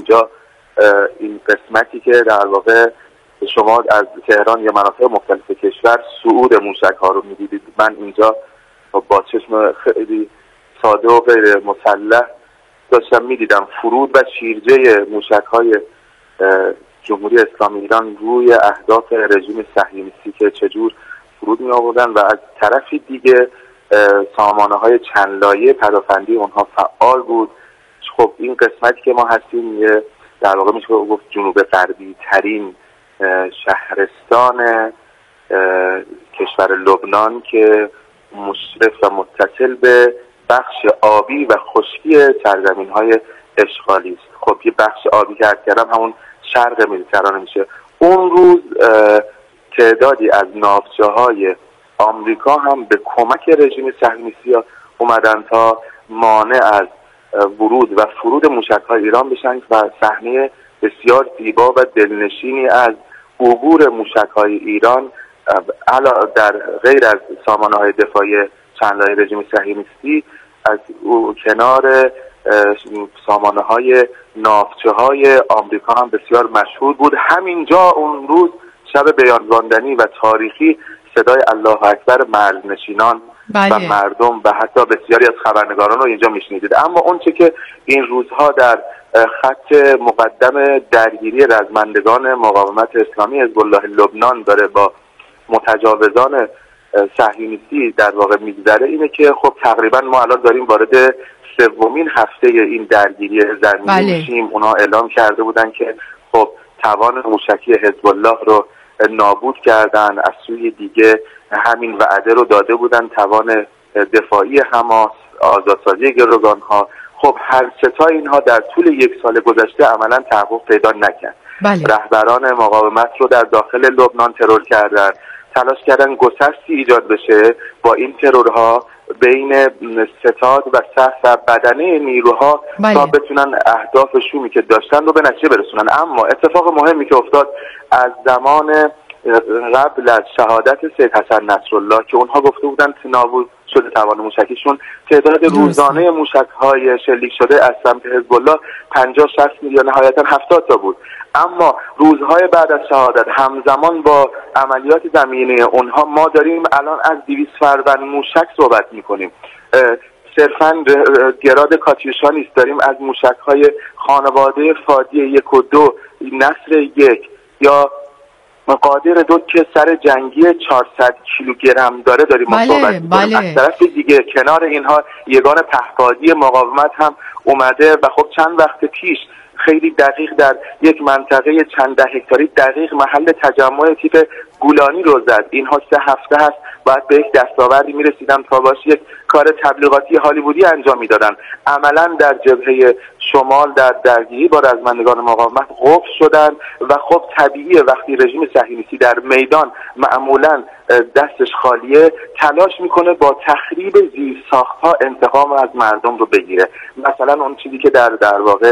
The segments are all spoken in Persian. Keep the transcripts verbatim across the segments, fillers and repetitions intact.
اینجا این قسمتی که در واقع شما از تهران یا مناطق مختلف کشور صعود موشک ها رو می‌دیدید، من اینجا با چشم خیلی ساده و غیر مسلح داشتم می‌دیدم فرود و شیرجه موشک های جمهوری اسلامی ایران روی اهداف رژیم صهیونیستی که چجور فرود می آوردن و از طرفی دیگه سامانه های چند لایه پدافندی اونها فعال بود. خب این قسمتی که ما هستیم یه در واقع میشه گفت جنوب غربی ترین شهرستان کشور لبنان که مشرف و متصل به بخش آبی و خشکی سرزمین های اشغالی است. خب یه بخش آبی که عرض کردم همون شرق مدیترانه میشه. اون روز تعدادی از ناوچه‌های آمریکا هم به کمک رژیم صهیونیستی اومدن تا مانع از ورود و فرود موشک‌های ایران بشن و صحنه بسیار زیبا و دلنشینی از عبور موشک‌های ایران علاوه در غیر از سامانه‌های دفاعی چند لایه رژیم صهیونیستی از کنار سامانه‌های ناوچه‌های آمریکا هم بسیار مشهود بود. همینجا اون روز شب بیان‌خواندنی و تاریخی صدای الله اکبر مرزنشینان بله. و مردم و حتی بسیاری از خبرنگاران رو اینجا میشنیدید. اما اون چه که این روزها در خط مقدم درگیری رزمندگان مقاومت اسلامی حزب الله لبنان داره با متجاوزان صهیونیستی در واقع میگذره اینه که خب تقریبا ما الان داریم وارد سومین هفته این درگیری زمینی بله. میشیم. اونا اعلام کرده بودن که خب توان موشکی حزب الله رو نابود کردن، از سوی دیگه همین وعده رو داده بودن توان دفاعی حماس، آزادسازی گروگان‌ها. خب هر سه تا اینها در طول یک سال گذشته عملاً تحقق پیدا نکرد. بله. رهبران مقاومت رو در داخل لبنان ترور کردن، تلاش کردن گسستی ایجاد بشه با این ترورها بین ستاد و سه و بدنه نیروها بله. تا بتونن اهداف شومی که داشتن رو به نتیجه برسونن. اما اتفاق مهمی که افتاد از زمان قبل از شهادت سید حسن نصرالله که اونها گفته بودن نابود شده توان موشکیشون، تعداد روزانه موشک‌های شلیک شده از سمت حزب الله پنجاه شصت میلیون نهایتا هفتاد تا بود. اما روزهای بعد از شهادت همزمان با عملیات زمینی اونها ما داریم الان از دویست فروند موشک صحبت میکنیم. صرفاً گراد کاتیوشا نیست، داریم از موشک‌های خانواده فادی یک و دو، نصر یک یا قادر دو که سر جنگی چهارصد کیلوگرم داره داریم ما صحبت می‌کنیم. بله. از طرف دیگه کنار اینها یگان پهپادی مقاومت هم اومده و خب چند وقت پیش خیلی دقیق در یک منطقه چند ده هکتاری دقیق محل تجمع تیپ گولانی رو زد. اینها سه هفته هست باید به یک دستاوردی میرسیدن تا باش یک کار تبلیغاتی هالیوودی انجام میدادن. عملا در جبهه شمال در درگیری با رزمندگان مقاومت قفل شدن و خب طبیعیه وقتی رژیم صهیونیستی در میدان معمولا دستش خالیه تلاش میکنه با تخریب زیرساخت‌ها انتقام از مردم رو بگیره. مثلا اون چیزی که در در واقع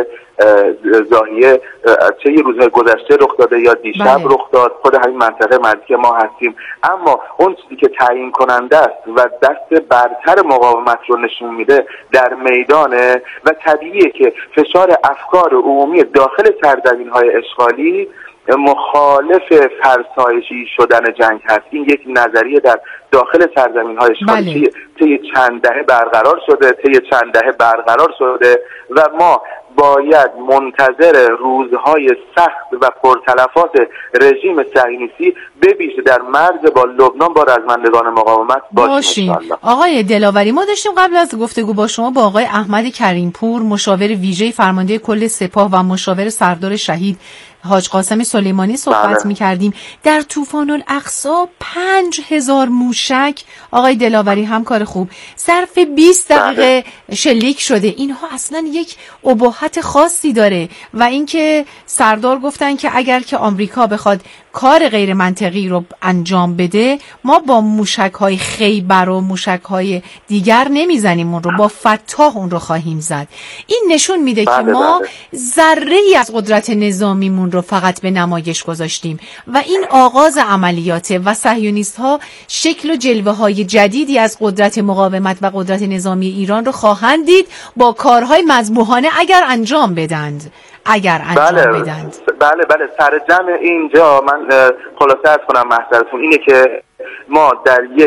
ضاحیه چه یه روزهای گذشته رخ داده یا دیشب بله. رخ داد، خود همین منطقه مرزی که ما هستیم. اما اون چیزی که تعیین کننده است و دست برتر مقاومت رو نشون میده در میدانه و طبیعیه که فشار افکار عمومی داخل سرزمین‌های اشغالی مخالف فرسایشی شدن جنگ هست. این یک نظریه در داخل سرزمین‌های اشغالی بله. طی چند دهه برقرار شده طی چند دهه برقرار شده و ما باید منتظر روزهای سخت و پرتلفات رژیم صهیونیستی به ویژه در مرز با لبنان با رزمندگان مقاومت باشیم. آقای دلاوری، ما داشتیم قبل از گفتگو با شما با آقای احمد کریمپور مشاور ویژه فرمانده کل سپاه و مشاور سردار شهید حاج قاسم سلیمانی صحبت بله. می کردیم. در طوفان الاقصی پنج هزار موشک آقای دلاوری همکار خوب ظرف بیست دقیقه بله. شلیک شده. اینها اصلا یک اباحت خاصی داره و اینکه سردار گفتن که اگر که آمریکا بخواد کار غیر منطقی رو انجام بده ما با موشک‌های خیبر و موشک‌های دیگر نمیزنیم، اون رو با فتاح اون رو خواهیم زد. این نشون میده بله که ما بله. ذره‌ای از قدرت نظامیمون رو فقط به نمایش گذاشتیم و این آغاز عملیاته و صهیونیست‌ها شکل و جلوه‌های جدیدی از قدرت مقاومت و قدرت نظامی ایران رو خواهند دید با کارهای مذبوحانه اگر انجام بدند. اگر انجام بله بدند. بله بله سر جمع اینجا من خلاصه ارز کنم محضرتون اینه که ما در یک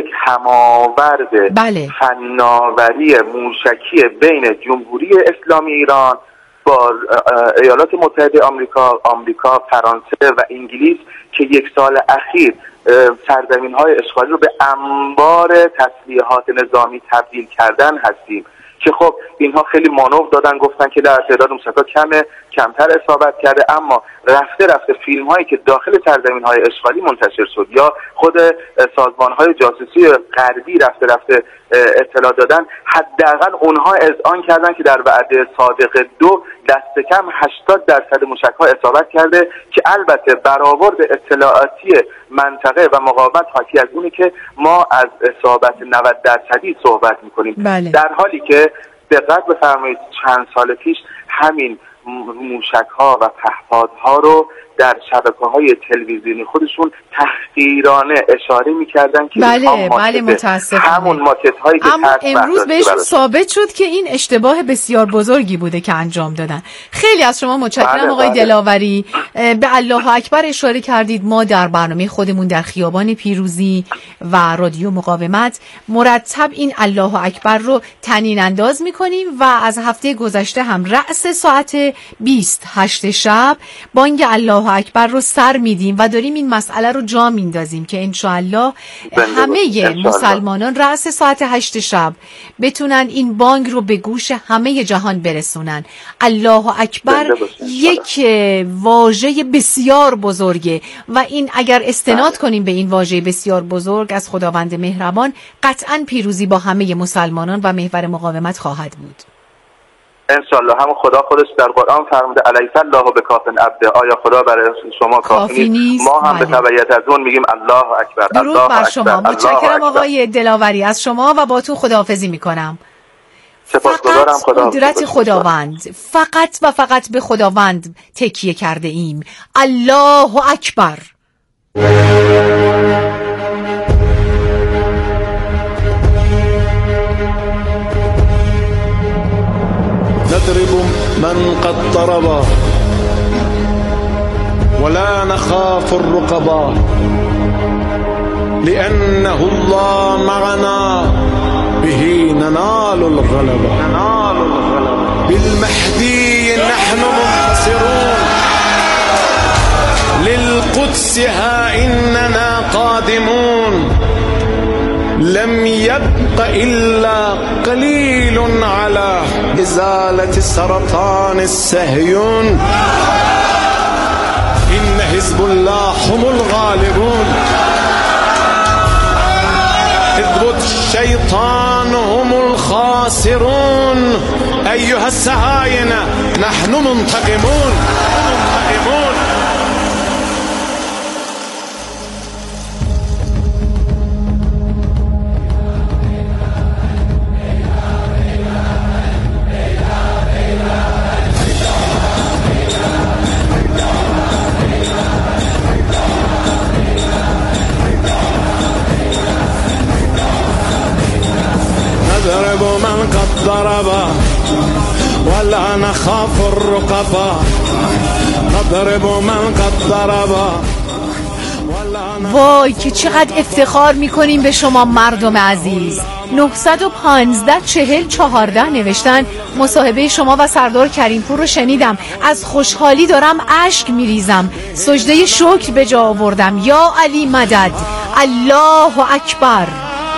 هماورد بله. فناوری موشکی بین جمهوری اسلامی ایران با ایالات متحده آمریکا، آمریکا، فرانسه و انگلیس که یک سال اخیر سرزمین‌های اشغالی رو به انبار تسلیحات نظامی تبدیل کردن هستیم که خب اینها خیلی مانور دادن، گفتن که در تعداد موشک‌ها کمه، کمتر اصابت کرده، اما رفته رفته فیلم هایی که داخل سرزمین‌های اشغالی منتشر شد یا خود سازمان‌های جاسوسی غربی رفته رفته اطلاع دادن، حداقل اونها اذعان کردن که در وعده صادق دو دست کم هشتاد درصد موشک‌ها اصابت کرده که البته برآورد اطلاعاتی منطقه و مقاومت حاکی از اونه که ما از اصابت نود درصدی صحبت می‌کنیم. بله. در حالی که دقت بفرمایید چند سال پیش همین موشک‌ها و پهپادها رو در شبکه‌های تلویزیونی خودشون تحقیرانه اشاره می‌کردن که بله بله متأسفانه همون ماکت‌هایی که اما امروز بهشون ثابت شد که این اشتباه بسیار بزرگی بوده که انجام دادن. خیلی از شما متشکرم بله آقای بله. دلاوری. به الله اکبر اشاره کردید. ما در برنامه خودمون در خیابان پیروزی و رادیو مقاومت مرتب این الله اکبر رو طنین انداز می‌کنیم و از هفته گذشته هم رأس ساعت بیست هشت شب بانگ الله اکبر رو سر میدیم و داریم این مسئله رو جا میندازیم که انشاءالله همه مسلمانان رأس ساعت هشت شب بتونن این بانگ رو به گوش همه جهان برسونن. الله اکبر یک واژه بسیار بزرگه و این اگر استناد کنیم به این واژه بسیار بزرگ از خداوند مهربان، قطعاً پیروزی با همه مسلمانان و محور مقاومت خواهد بود. انشالله. هم خدا خودش در قرآن فرموده الیس الله بکاف عبده، آیا خدا برای شما کافی نیست؟ ما هم به تبعیت از اون میگیم الله اکبر. درود الله بر شما. متشکرم آقای دلاوری از شما و با تو خداحافظی میکنم. سپاسگزارم. خدا قدرت خداوند، فقط و فقط به خداوند تکیه کرده ایم. الله اکبر. نضرب من قد ضرب ولا نخاف الرقبا لأنه الله معنا به ننال الغلبة بالمهدي نحن منتصرون للقدس ها إننا قادمون لم يبق إلا قليل على إزالة سرطان الصهيون إن حزب الله هم الغالبون حزب الشيطان هم الخاسرون أيها الصهاينة نحن منتقمون منتقمون. نضرب من قد ضرب ولا نخاف الرقبا نضرب من قد ضرب. وای که چقدر افتخار میکنیم به شما مردم عزیز. نهصد و پانزده چهل چهارده نوشتن مصاحبه شما و سردار کریمپور رو شنیدم، از خوشحالی دارم اشک میریزم، سجده شکر به جا آوردم. یا علی مدد. الله اکبر.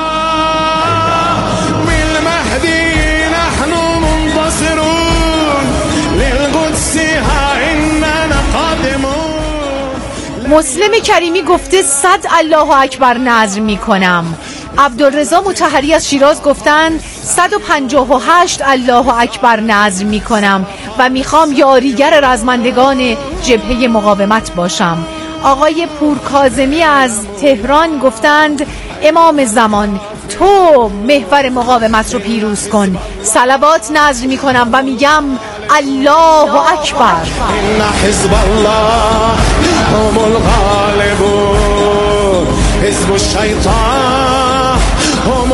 مسلم کریمی گفته صد الله اکبر نذر میکنم. عبدالرضا مطهری از شیراز گفتن صد و پنجاه و هشت الله اکبر نذر میکنم و میخوام یاریگر رزمندگان جبهه مقاومت باشم. آقای پورکاظمی از تهران گفتند امام زمان تو محور مقاومت رو پیروز کن. صلوات نذر میکنم و میگم الله اکبر. ان حزب الله هم الغالبون حزب الشیطان هم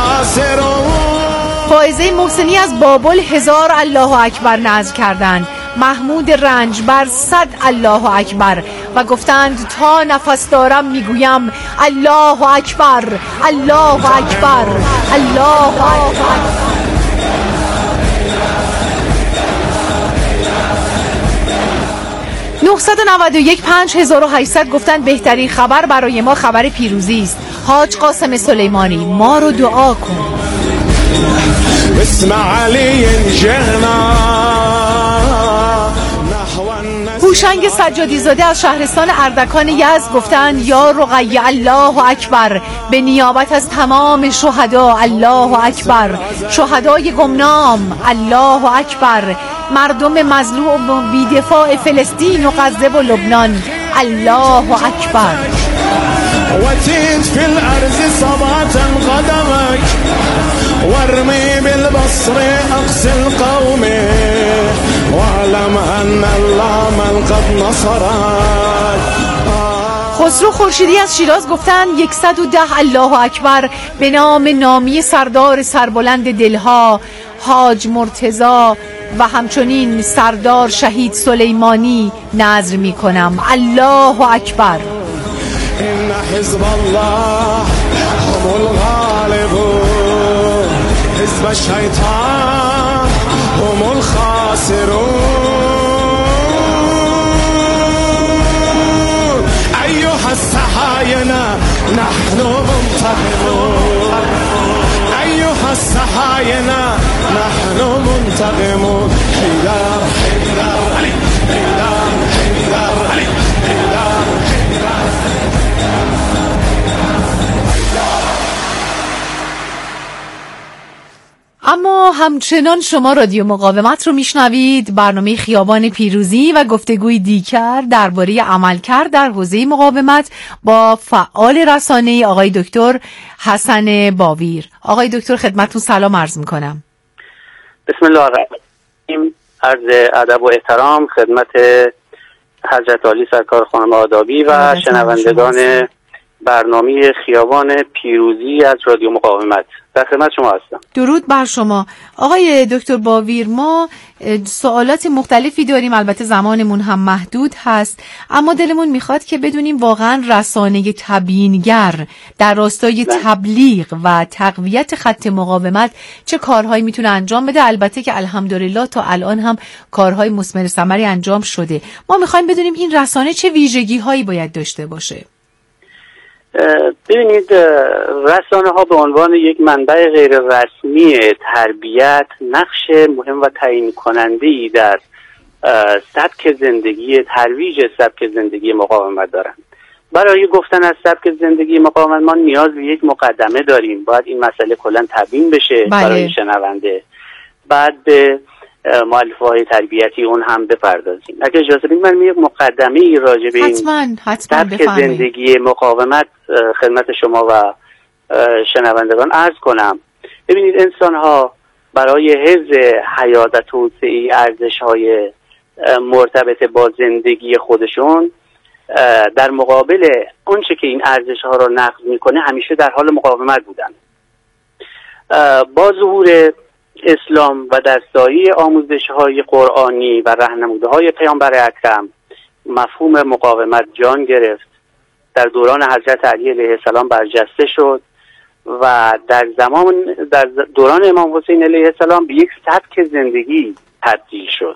الخاسرون. فائزه محسنی از بابل هزار الله اکبر نذر کردند محمود رنجبر صد الله اکبر و گفتند تا نفس دارم میگویم الله اکبر الله اکبر الله اکبر. نه نه یک پنج هزار و هشتصد گفتند بهترین خبر برای ما خبر پیروزی است. حاج قاسم سلیمانی ما رو دعا کن. هوشنگ سجادی زاده از شهرستان اردکان یزد گفتند یا رقیه الله اکبر به نیابت از تمام شهدا الله اکبر، شهدای گمنام الله اکبر، مردم مظلوم و بی‌دفاع فلسطین و غزه و لبنان الله اکبر. وتيت في الأرض صباتا قدمك وارمي بالبصر أقصى القوم واعلم أن الله من قد نصرك. خسرو خورشیدی از شیراز گفتند صد و ده الله اکبر به نام نامی سردار سربلند دلها حاج مرتضی و همچنین سردار شهید سلیمانی نذر می کنم الله اکبر. إن حزب الله هم الغالبون حزب الشيطان هم الخاسرون أيها الصهاينة نحن منتقمون أيها الصهاينة نحن منتقمون حيدر حيدر علي حيدر حيدر علي حيدر اما همچنان شما رادیو مقاومت رو میشنوید. برنامه خیابان پیروزی و گفتگوی دیگر درباره عملکرد در حوزه مقاومت با فعال رسانه‌ای آقای دکتر حسن باویر. آقای دکتر خدمتتون سلام عرض میکنم. بسم الله الرحمن الرحیم. عرض ادب و احترام خدمت حضرت عالی سرکار خانم آدابی و شنوندگان برنامه خیابان پیروزی از رادیو مقاومت. در خدمت شما هستم. درود بر شما آقای دکتر باویر. ما سوالات مختلفی داریم، البته زمانمون هم محدود هست، اما دلمون میخواد که بدونیم واقعا رسانه تبیینگر در راستای تبلیغ و تقویت خط مقاومت چه کارهایی میتونه انجام بده. البته که الحمدلله تا الان هم کارهای مثمر ثمری انجام شده. ما میخوایم بدونیم این رسانه چه ویژگی هایی باید داشته باشه. ببینید، رسانه ها به عنوان یک منبع غیر رسمی تربیت نقش مهم و تعیین کننده‌ای در سبک زندگی، ترویج سبک زندگی مقاومت دارند. برای گفتن از سبک زندگی مقاومت ما نیاز به یک مقدمه داریم. باید این مسئله کلا تبیین بشه بله. برای شنونده. بعد به مؤلفه‌های تربیتی اون هم بپردازیم. اگه اجازه بدید من یک مقدمه ای راجع به این سبک زندگی مقاومت خدمت شما و شنوندگان عرض کنم. ببینید، انسان ها برای حفظ حیات و توسعه ارزش‌های مرتبط با زندگی خودشون در مقابل اونچه که این ارزش‌ها رو نقض میکنه همیشه در حال مقاومت بودن. با ظهور اسلام و در سایه آموزش‌های قرآنی و راهنمودهای پیامبر اکرم مفهوم مقاومت جان گرفت. در دوران حضرت علی علیه السلام برجسته شد و در زمان در دوران امام حسین علیه السلام به یک سبک زندگی تبدیل شد.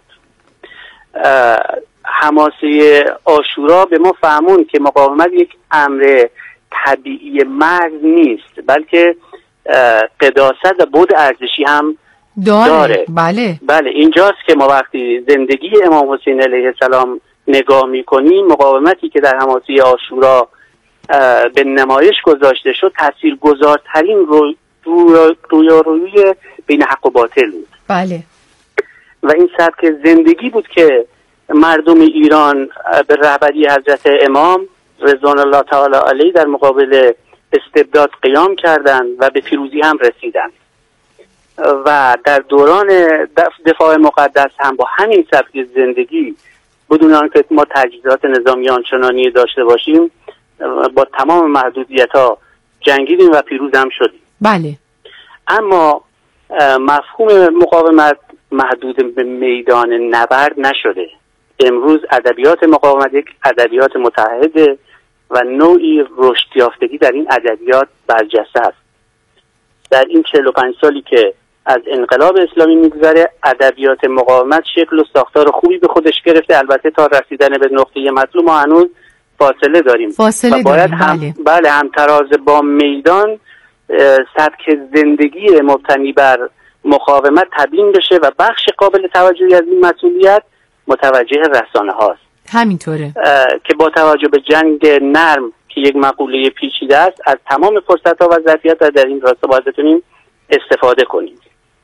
حماسه عاشورا به ما فهمون که مقاومت یک امر طبیعی محض نیست، بلکه قداست و بعد ارزشی هم داره. داره. بله. بله اینجاست که ما وقتی زندگی امام حسین علیه السلام نگاه میکنیم، مقاومتی که در حماسه عاشورا به نمایش گذاشته شد تاثیرگذارترین روی روی بین حق و باطل بود. بله. و این سبک زندگی بود که مردم ایران به رهبری حضرت امام رضوان الله تعالی علیه در مقابل استبداد قیام کردند و به پیروزی هم رسیدند. و در دوران دفاع مقدس هم با همین سبک زندگی بدون آنکه ما تجهیزات نظامی آنچنانی داشته باشیم با تمام محدودیت‌ها جنگیدیم و پیروز هم شدیم. بله. اما مفهوم مقاومت محدود به میدان نبرد نشده. امروز ادبیات مقاومت یک ادبیات متحده و نوعی رشد یافتگی در این ادبیات برجسته است. در این چهل و پنج سالی که از انقلاب اسلامی میگذره، ادبیات مقاومت شکل و ساختار خوبی به خودش گرفته. البته تا رسیدن به نقطه مطلوب ما هنوز فاصله داریم فاصله و باید داریم. هم بله. بله همتراز با میدان سبک زندگی مبتنی بر مقاومت تبیین بشه و بخش قابل توجهی از این مسئولیت متوجه رسانه هاست. همینطوره که با توجه به جنگ نرم که یک مقوله پیچیده است، از تمام فرصت ها و ظرفیت در این راستا باید بتونیم استفاده کنیم.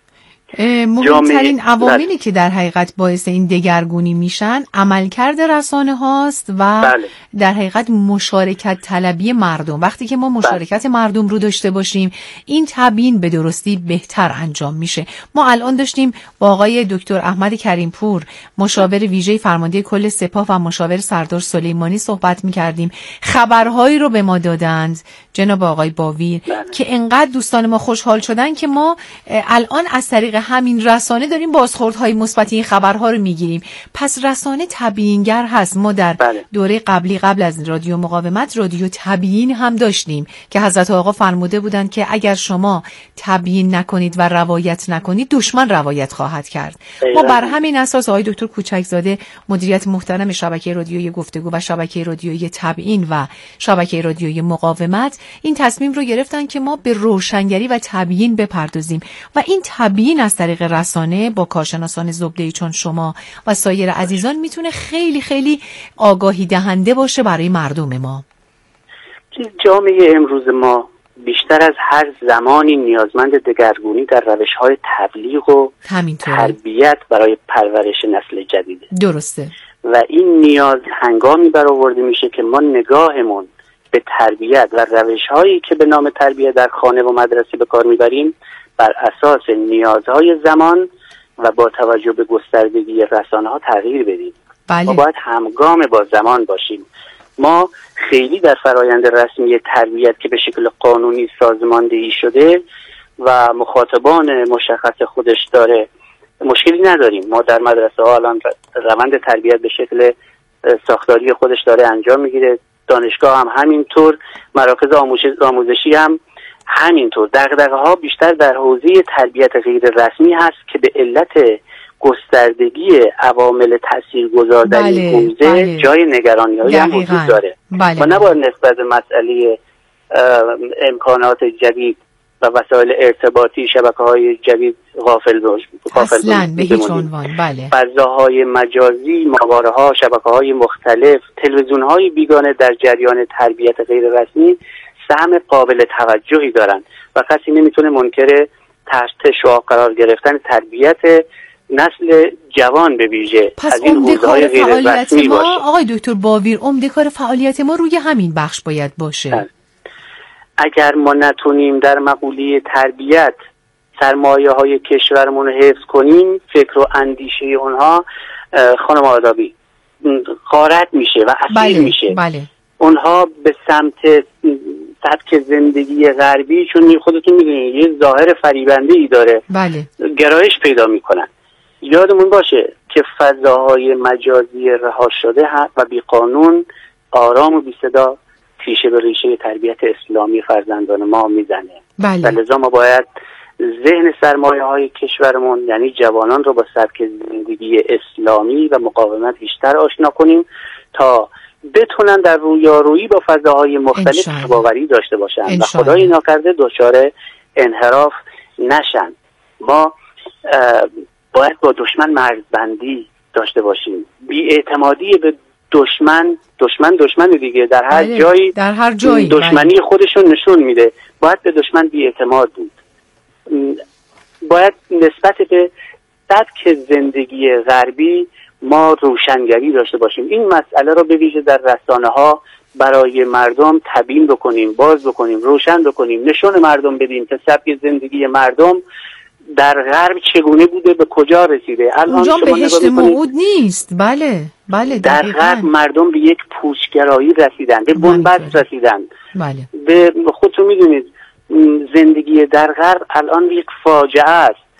مهمترین عواملی که در حقیقت باعث این دگرگونی میشن عملکرد رسانه هاست و بله. در حقیقت مشارکت طلبی مردم. وقتی که ما مشارکت بله. مردم رو داشته باشیم، این تبیین به درستی بهتر انجام میشه. ما الان داشتیم با آقای دکتر احمد کریمپور، مشاور ویژه فرمانده کل سپاه و مشاور سردار سلیمانی صحبت میکردیم. خبرهایی رو به ما دادند جناب آقای باویر بله. که انقدر دوستان ما خوشحال شدن که ما الان از طریق همین رسانه داریم بازخوردهای مثبت این خبرها رو میگیریم. پس رسانه تبیینگر هست. ما در بله. دوره قبلی قبل از رادیو مقاومت رادیو تبیین هم داشتیم که حضرت آقا فرموده بودند که اگر شما تبیین نکنید و روایت نکنید دشمن روایت خواهد کرد. ما بر همین اساس آقای دکتر کوچکزاده مدیریت محترم شبکه رادیویی گفتگو و شبکه رادیویی تبیین و شبکه رادیویی مقاومت این تصمیم رو گرفتن که ما به روشنگری و تبیین بپردازیم و این تبیین از طریق رسانه با کارشناسان زبده‌ای چون شما و سایر عزیزان میتونه خیلی خیلی آگاهی دهنده باشه برای مردم ما. جامعه امروز ما بیشتر از هر زمانی نیازمند دگرگونی در روش‌های تبلیغ و همینطوره. تربیت برای پرورش نسل جدیده. درسته. و این نیاز هنگامی برآورده میشه که ما نگاهمون به تربیت و روش‌هایی که به نام تربیت در خانه و مدرسه به کار میبریم بر اساس نیازهای زمان و با توجه به گستردگی رسانه‌ها تغییر بدیم. بله. ما باید همگام با زمان باشیم. ما خیلی در فرایند رسمی تربیت که به شکل قانونی سازماندهی شده و مخاطبان مشخص خودش داره مشکلی نداریم. ما در مدرسه ها الان روند تربیت به شکل ساختاری خودش داره انجام میگیره. دانشگاه هم همینطور، مراکز آموزشی هم همینطور. دغدغه ها بیشتر در حوزه تربیت غیر رسمی هست که به علت گستردگی عوامل تاثیرگذار در بله، این حوزه بله. جای نگرانی هم وجود داره. بله. ما نباید نسبت به مسئله امکانات جدید و وسایل ارتباطی، شبکه‌های جدید غافل باشیم. اصلاً به هیچ عنوان. بله. فضاهای مجازی، ماهواره‌ها، شبکه‌های مختلف، تلویزیون‌های بیگانه در جریان تربیت غیر رسمی سهم قابل توجهی دارن و کسی نمیتونه منکر تحت شعاع قرار گرفتن تربیت نسل جوان به ویژه از این حوزه‌های غیر رسمی باشه. آقای دکتر باویر، عمده کار فعالیت ما روی همین بخش باید باشه. هست. اگر ما نتونیم در مقوله تربیت سرمایه های کشورمون رو حفظ کنیم، فکر و اندیشه اونها خانم آدابی غارت میشه و اسیر بله، میشه. بله. اونها به سمت سبک زندگی غربی، چون خودتون میدونید یه ظاهر فریبنده ای داره، بله. گرایش پیدا میکنن. یادمون باشه که فضاهای مجازی رها شده و بی قانون، آرام و بی صدا تیشه به ریشه تربیت اسلامی فرزندان ما میزنه. بله. لذا ما باید ذهن سرمایه های کشورمون یعنی جوانان رو با سبک زندگی اسلامی و مقاومت بیشتر آشنا کنیم تا بتونن در رویارویی با فضاهای مختلف تباوری داشته باشن و خدای ناکرده دچار انحراف نشن. ما باید با دشمن مرزبندی داشته باشیم. بی‌اعتمادی به دشمن دشمن دشمن دیگه در هر بله. جایی در هر جایی دشمنی بله. خودشون نشون میده. باید به دشمن بی‌اعتماد بود. باید نسبت به سبک زندگی غربی ما روشنگری داشته باشیم. این مسئله رو به ویژه در رسانه ها برای مردم تبیین بکنیم، باز بکنیم، روشن بکنیم، نشون مردم بدیم که سبک زندگی مردم در غرب چگونه بوده، به کجا رسیده. الان اونجا شما بهشت موعود نیست. بله بله. در غرب مردم به یک پوچگرایی رسیدن، به بنبست رسیدن. بله. به خودتون میدونید زندگی در غرب الان یک فاجعه است.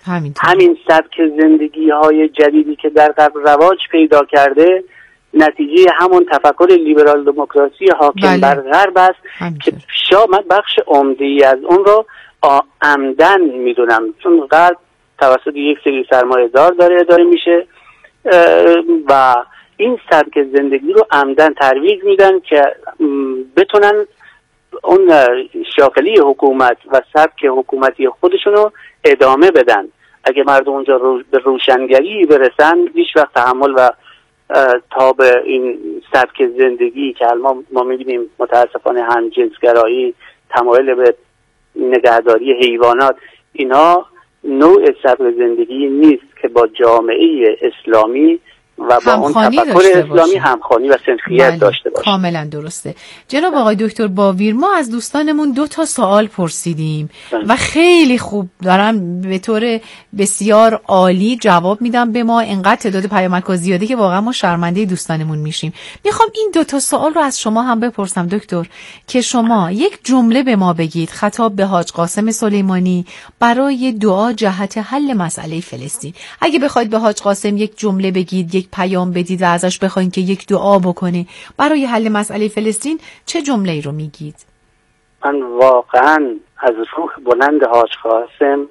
همینطور. همین سبک زندگی های جدیدی که در غرب رواج پیدا کرده نتیجه همون تفکر لیبرال دموکراسی حاکم بله. بر غرب است همینطور. که شاید بخش عمده‌ای از اون رو عمدن میدونم، چون غرب توسط یک سری سرمایه‌دار داره اداره میشه و این سبک زندگی رو عمدن ترویج میدن که بتونن اون شاکله حکومت و سبک حکومتی خودشون رو ادامه بدن. اگه مردم اونجا رو به روشنگری برسن هیچ وقت تحمل و تاب این سبک زندگی که ما ما می‌بینیم متاسفانه هم جنسگرایی، تمایل به نگهداری حیوانات، اینا نوع سبک زندگی نیست که با جامعه اسلامی و با اون تفکر اسلامی همخوانی و سنخیت داشته باشه. کاملا درسته. جناب آقای دکتر باویر، ما از دوستانمون دو تا سوال پرسیدیم بله. و خیلی خوب دارن به طور بسیار عالی جواب میدن به ما. انقدر تعداد پیامک‌ها زیاده که واقعا ما شرمنده دوستانمون میشیم. میخوام این دو تا سوال رو از شما هم بپرسم دکتر، که شما یک جمله به ما بگید خطاب به حاج قاسم سلیمانی برای دعا جهت حل مسئله فلسطین. اگه بخواید به حاج قاسم یک جمله بگید، یک پیام بدید و ازش بخواید که یک دعا بکنه برای حل مسئله فلسطین، چه جمله‌ای رو میگید؟ من واقعا از روح بلند حاج قاسم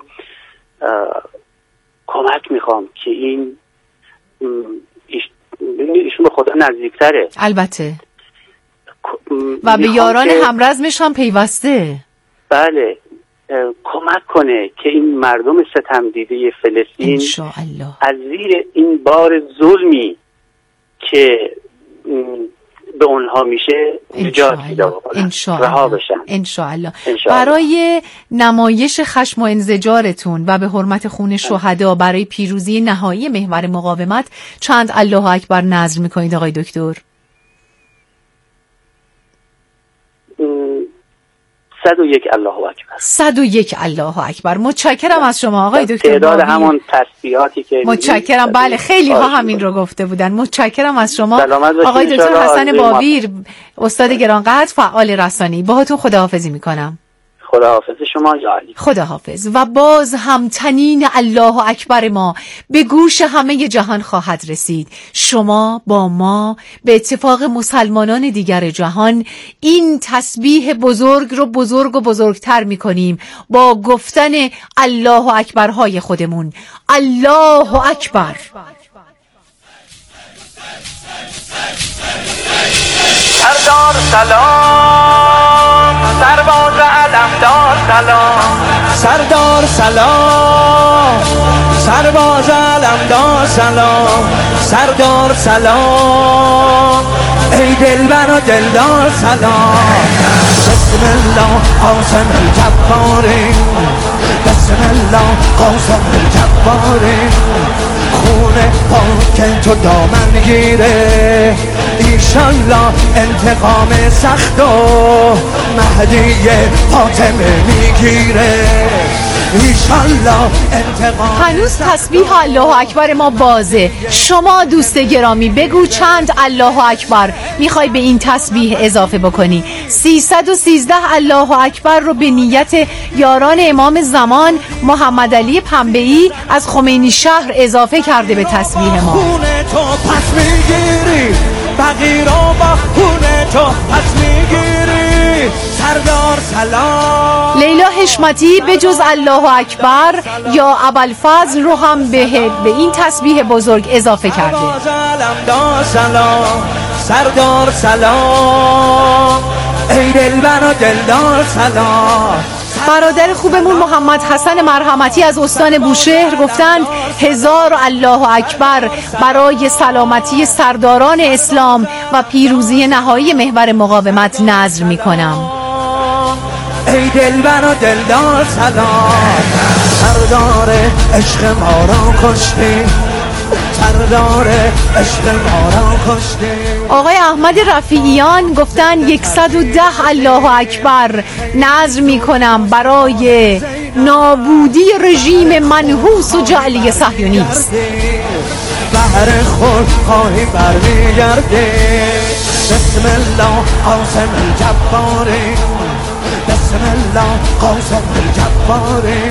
کمک میخوام که این ایشون به خدا نزدیکتره البته و به یاران همرزمش هم پیوسته. بله، کمک کنه که این مردم ستم دیده فلسطین از زیر این بار ظلمی که به اونها میشه نجات پیدا بکنن، رها بشن انشاءالله. برای نمایش خشم و انزجارتون و به حرمت خون شهدا برای پیروزی نهایی محور مقاومت چند الله اکبر نذر میکنید آقای دکتر؟ صد و یک الله اکبر. صد و یک الله اکبر. متشکرم از شما آقای دکتر. تعداد همون تسبیحاتی که متشکرم. بله خیلی ها همین رو گفته بودن. متشکرم از شما آقای دکتر حسن باویر، استاد گرانقدر، فعال رسانی. باهاتون خداحافظی میکنم. خداحافظ شما جالی. خداحافظ. و باز هم تنین الله اکبر ما به گوش همه جهان خواهد رسید. شما با ما به اتفاق مسلمانان دیگر جهان این تسبیح بزرگ رو بزرگ و بزرگتر می‌کنیم با گفتن الله اکبرهای خودمون. الله اکبر. سردار سلام، سرباز علمدار سلام، سردار سلام، سرباز علمدار سلام، سردار سلام، ای دلبر و دلدار سلام. بسم الله قاسم الجباری، بسم الله قاسم الجباری، خون پاک تو دامن گیره، ایشالله انتقام سخت و مهدی فاطمه میگیره، ایشالله انتقام. هنوز تسبیح الله اکبر ما بازه. شما دوست گرامی بگو چند الله اکبر میخوای به این تسبیح اضافه بکنی. سیصد و سیزده الله اکبر رو به نیت یاران امام زمان محمد علی پنبه‌ای از خمینی شهر اضافه کرده به تسبیح ما. خون تو پس میگیری، فقیرا با خون تو پس میگیری، سردار سلام. لیلا حشمتی به جز الله اکبر یا ابوالفضل رو هم به به این تسبیح بزرگ اضافه کرده. سلام، سردار سلام، ای دلبر و دلدار سلام. برادر خوبمون محمد حسن مرحمتی از استان بوشهر گفتند هزار الله اکبر برای سلامتی سرداران اسلام و پیروزی نهایی محور مقاومت نذر میکنم. ای دلبر و دلدار سلام، سردار عشق ما را کشتی، سردار عشق ما را کشتی. آقای احمد رفیعیان گفتن یکصد و ده الله اکبر نذر میکنم برای نابودی رژیم منحوس و جعلی صهیونیست. بهر خود خواهی برمیگرده. بسم الله قاسم الجباری، بسم الله قاسم الجباری،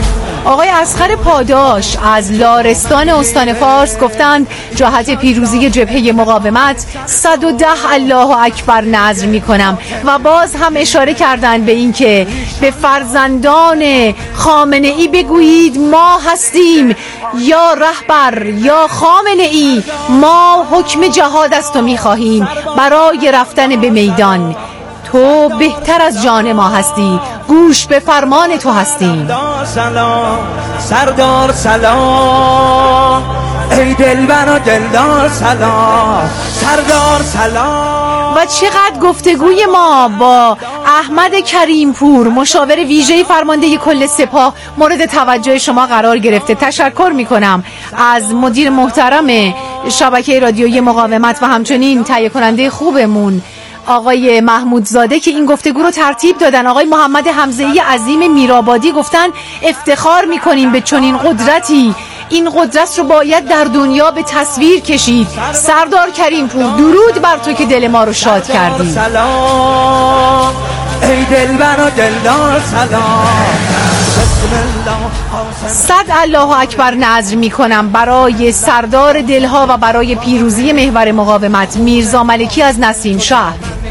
آقای اصغر پاداش از لارستان استان فارس گفتند جهت پیروزی جبهه مقاومت صد و ده الله اکبر نذر میکنم و باز هم اشاره کردند به این که به فرزندان خامنه ای بگویید ما هستیم یا رهبر یا خامنه ای، ما حکم جهاد از تو میخواهیم برای رفتن به میدان. تو بهتر از جان ما هستی، گوش به فرمان تو هستیم. سلام سردار سلام، ای دلبر و دلدار سلام سردار سلام. و چقدر گفتگوی ما با احمد کریمپور مشاور ویژه فرمانده کل سپاه مورد توجه شما قرار گرفته. تشکر میکنم از مدیر محترم شبکه رادیویی مقاومت و همچنین تهیه کننده خوبمون آقای محمود زاده که این گفتگو رو ترتیب دادن. آقای محمد حمزه‌ای عظیم میرآبادی گفتن افتخار میکنیم به چنین قدرتی، این قدرت رو باید در دنیا به تصویر کشید. سردار کریمپور درود بر تو که دل ما رو شاد کردی. سلام ای دلبر و دلدار سلام. صد الله اکبر نذر میکنم برای سردار دلها و برای پیروزی محور مقاومت میرزا ملکی از نسیم شهر.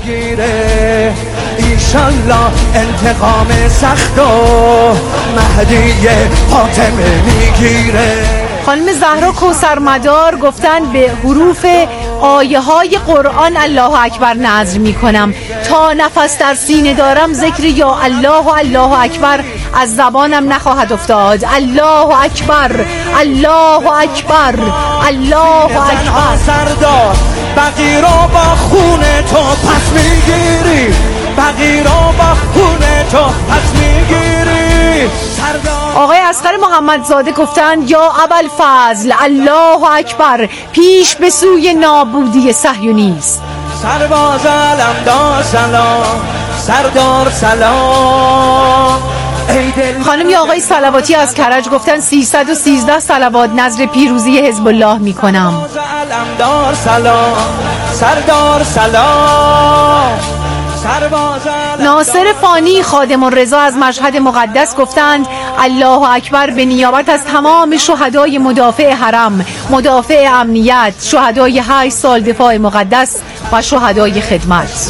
ایشالله انتقام سخت و مهدی فاطمه میگیره. خانم زهرا کوثر مدار گفتن به حروف آیه های قرآن الله اکبر نذر می کنم، تا نفس در سینه دارم ذکر یا الله و الله اکبر از زبانم نخواهد افتاد. الله اکبر الله اکبر الله اکبر. سردار بقیه رو با خون تو پس میگیری، بقیه رو با خون تو پس میگیری. آقای اصغر محمدزاده گفتند یا ابوالفضل الله اکبر، پیش به سوی نابودی صهیونیست. سرباز علمدار سلام سردار سلام. خانم یا آقای صلواتی از کرج گفتن سیصد و سیزده صلوات نذر پیروزی حزب الله میکنم. علمدار سلام سردار سلام. ناصر فانی خادم الرضا از مشهد مقدس گفتند الله اکبر به نیابت از تمام شهدای مدافع حرم، مدافع امنیت، شهدای هشت سال دفاع مقدس و شهدای خدمت.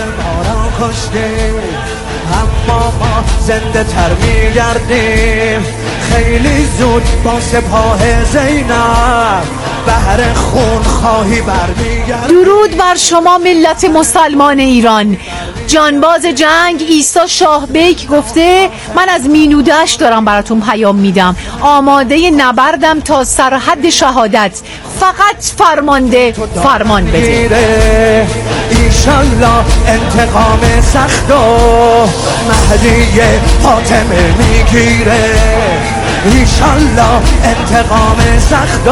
اما ما زنده تر میگردیم خیلی زود با سپاه زینب، بهر خون خواهی برمیگرد. درود بر شما ملت مسلمان ایران. جانباز جنگ عیسی شاه بیک گفته من از مینودهش دارم براتون پیام میدم، آماده نبردم تا سرحد شهادت، فقط فرمانده فرمان بده. ایشالله انتقام سخت و مهدی فاطمه میگیره. ایشالله انتقام سخت و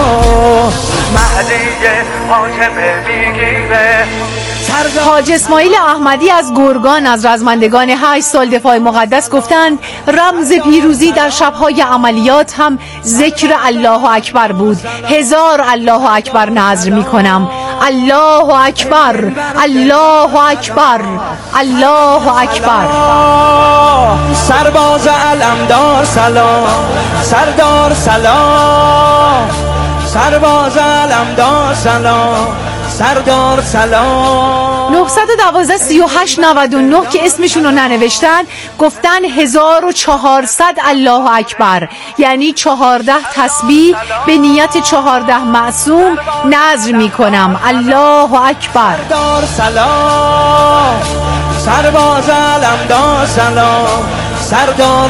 مهدی فاطمه میگیره. حاج اسماعیل احمدی از گرگان از رزمندگان هشت سال دفاع مقدس گفتند رمز پیروزی در شبهای عملیات هم ذکر الله اکبر بود. هزار الله اکبر نذر می کنم. الله اکبر الله اکبر الله اکبر. سرباز علمدار سلام سردار سلام. سرباز علمدار سلام سردار سلام. نهصد و دوازده سی و هشت نود و نه که اسمشون رو ننوشتن گفتن هزار و چهارصد الله اکبر، یعنی چهارده تسبیح به نیت چهارده معصوم نذر می کنم. الله اکبر. سردار سلام سرباز علمدار سلام سردار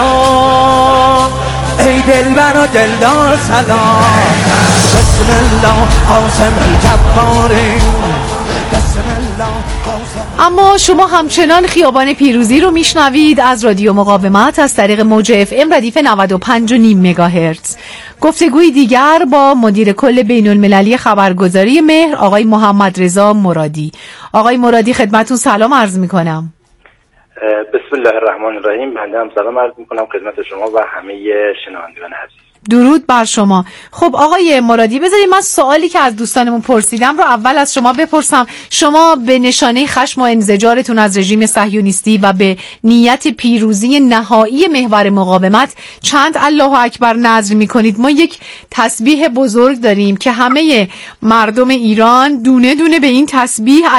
سلام. ای دلبر و دلدار سلام. بسم الله قاسم الجباری. بسم الله قاسم. اما شما همچنان خیابان پیروزی رو میشنوید از رادیو مقاومت از طریق موج اف ام ردیف نود و پنج و نیم مگاهرتز. گفتگوی دیگر با مدیر کل بین المللی خبرگزاری مهر آقای محمد رضا مرادی. آقای مرادی خدمتون سلام عرض میکنم. بسم الله الرحمن الرحیم. بنده هم سلام عرض میکنم خدمت شما و همه شنوندگان عزیز. درود بر شما. خب آقای مرادی، بذارید من سوالی که از دوستانمون پرسیدم رو اول از شما بپرسم. شما به نشانه خشم و انزجارتون از رژیم صهیونیستی و به نیت پیروزی نهایی محور مقاومت چند الله اکبر نذر میکنید؟ ما یک تسبیح بزرگ داریم که همه مردم ایران دونه دونه به این تسبیح